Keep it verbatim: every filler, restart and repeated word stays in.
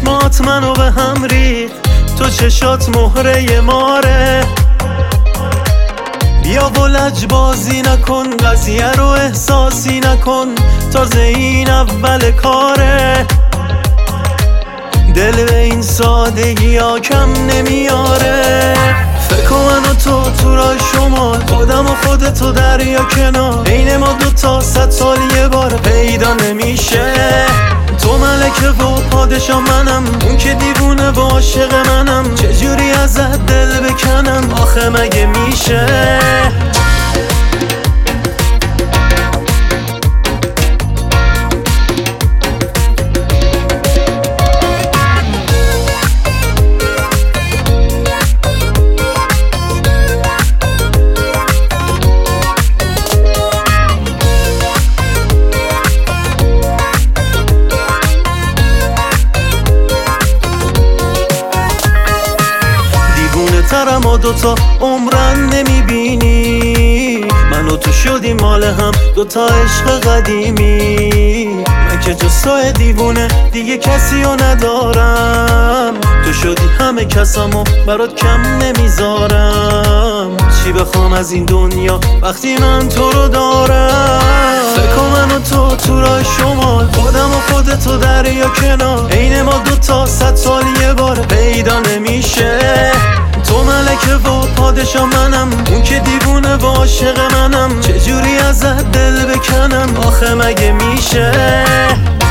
چشمات منو به هم ریخت، تو چشات مهره ماره. بیا و لجبازی نکن، قضیه رو احساسی نکن، تازه این اول کاره. دل به این سادگی ها کم نمیاره. فکر من و تو تو راه شمال، خودم و خودتو دریا کنار، بین ما دوتا صد سال یه بار پیدا نمیشه. تو ملکه و پادشاه منم، اون که دیوونه و عاشق منم. چجوری ازت دل بکنم آخه مگه میشه؟ ترم و دوتا عمرن نمیبینی، من و تو شدیم مال هم دوتا عشق قدیمی. من که جز تو دیوونه دیگه کسی رو ندارم، تو شدی همه کسمو برات کم نمیذارم. چی بخوام از این دنیا وقتی من تو رو دارم؟ فکر من و تو تو راه شمال، خودم و خودتو دریا کنار، عین ما دوتا صد سال یه بار پیدا نمیشه. تو ملکه و پادشاه منم، اون که دیوونه و عاشق منم. چجوری ازت دل بکنم آخه مگه میشه؟